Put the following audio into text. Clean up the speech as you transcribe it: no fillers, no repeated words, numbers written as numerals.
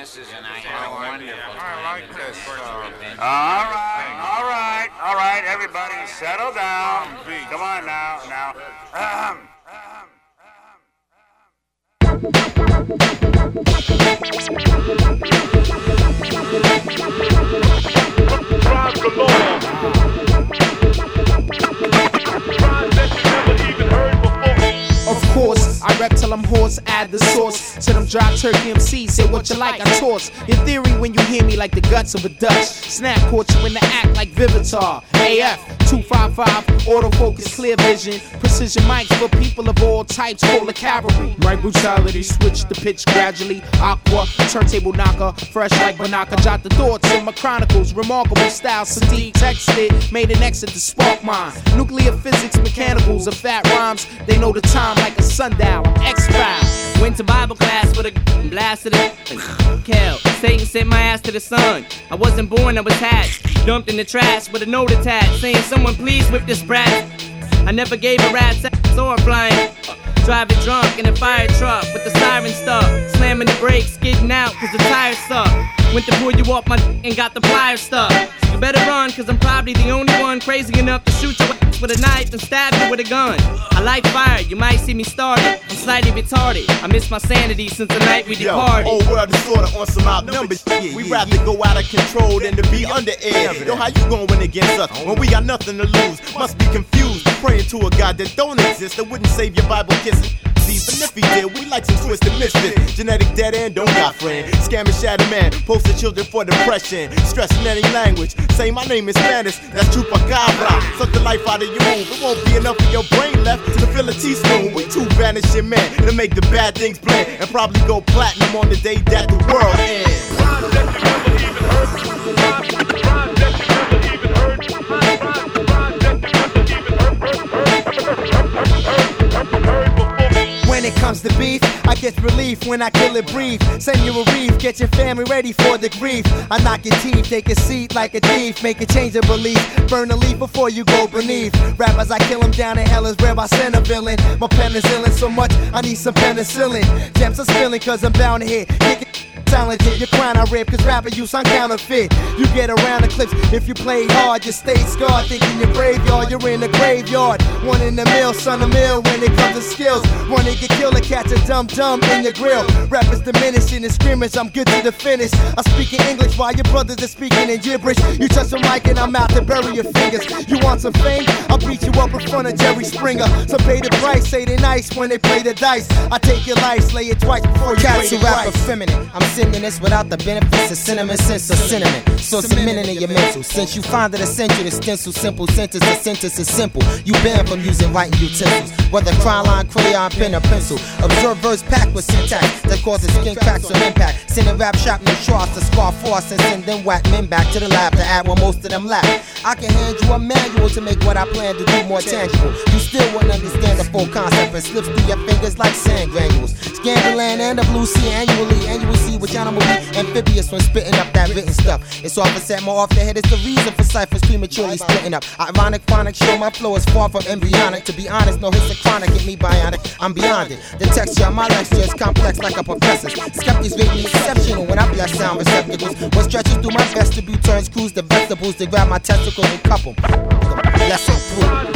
Mrs. and I had a wonderful time. I like this. All right, everybody, settle down. Come on now. Drive galore. Drive that you never even heard before. Of course, I rap till I'm hoarse, add the sauce to them dry turkey MCs, say what you like, I toss. In theory, when you hear me like the guts of a Dutch, snap caught you in the act like Vivitar. AF 255, autofocus, clear vision, precision mics for people of all types, call the cavalry. Right brutality, switch the pitch gradually, aqua, turntable knocker, fresh like Banaka, jot the thoughts in my chronicles, remarkable style, Sadiq texted, made an exit to spark mine. Nuclear physics, mechanicals, of fat rhymes, they know the time like a sundial, I'm X-File. Went to Bible class with a blasted it. Kel, Satan sent my ass to the sun. I wasn't born, I was hatched. Dumped in the trash with a note attached saying someone please whip this brat. I never gave a rat's ass or a blind. Driving drunk in a fire truck with the siren stuck. Slamming the brakes, getting out cause the tires suck. Went to pull you off my and got the pliers stuck. You better run cause I'm probably the only one crazy enough to shoot your ass with a knife and stab you with a gun. I like fire, you might see me started. I'm slightly retarded. I miss my sanity since the night we departed. Old world is sorta on some outnumbered shit. We rather go out of control than to be under air. Yo, how you gon' win against us when we got nothing to lose? Must be confused, praying to a God that don't exist, that wouldn't save your Bible kissing. But if he did, we like some twisted misfits. Genetic dead end, don't got friend. Scamming shadow man, posted children for depression. Stressing any language, say my name is Spanish, that's chupacabra. Suck the life out of you, it won't be enough of your brain left to fill a teaspoon. We two vanishing men to make the bad things blend and probably go platinum on the day that the world ends. Drive that you never even heard. Drive that you never even heard. Drive that you never even heard before. When it comes to beef, I get relief when I kill it brief. Send you a reef, get your family ready for the grief. I knock your teeth, take a seat like a thief. Make a change of belief, burn a leaf before you go beneath. Rappers, I kill them down in hell is where I send a villain. My pen is illin' so much, I need some penicillin. Gems are spilling cause I'm bound to hit. Talented, your crown I rip, cause rapper use on counterfeit. You get around the clips if you play hard, you stay scarred. Thinking your graveyard, you're in the graveyard. One in the mill, son of mill when it comes to skills. One to get killed or catch a dumb in your grill. Rappers diminishing in scrimmage, I'm good to the finish. I speak in English while your brothers are speaking in gibberish. You touch the mic and I'm out to bury your fingers. You want some fame? I'll beat you up in front of Jerry Springer. So pay the price, say they nice when they play the dice. I take your life, slay it twice before you Cats pay who the rap price. effeminate. I'm sending this without the benefits of cinnamon, sense of cinnamon. So cemented in your mental. Since you find it essential to stencil simple sentence, the sentence is simple. You banned from using writing utensils, whether crayon, crayon, pen, or pencil. Observe verse packed with syntax that causes skin cracks or impact. Send a rap shop no troughs to scar force and send them whack men back to the lab to add what most of them lack. I can hand you a manual to make what I plan to do more tangible. You still wouldn't understand the full concept and slips through your fingers like sand granules. Scan the land and the blue sea annually, and you will see which animal be amphibious when spitting up that written stuff. It's off a set more off the head, it's the reason for ciphers prematurely splitting up. Ironic, phonic, show my flow is far from embryonic. To be honest, no hits are chronic, get me bionic, I'm beyond it. The texture of my lecture is complex like a professor's. Skeptics rate me exceptional when I bless sound receptacles. What stretches through my vestibule turns crews to vegetables to grab my testicles and cup them. Lesson 3.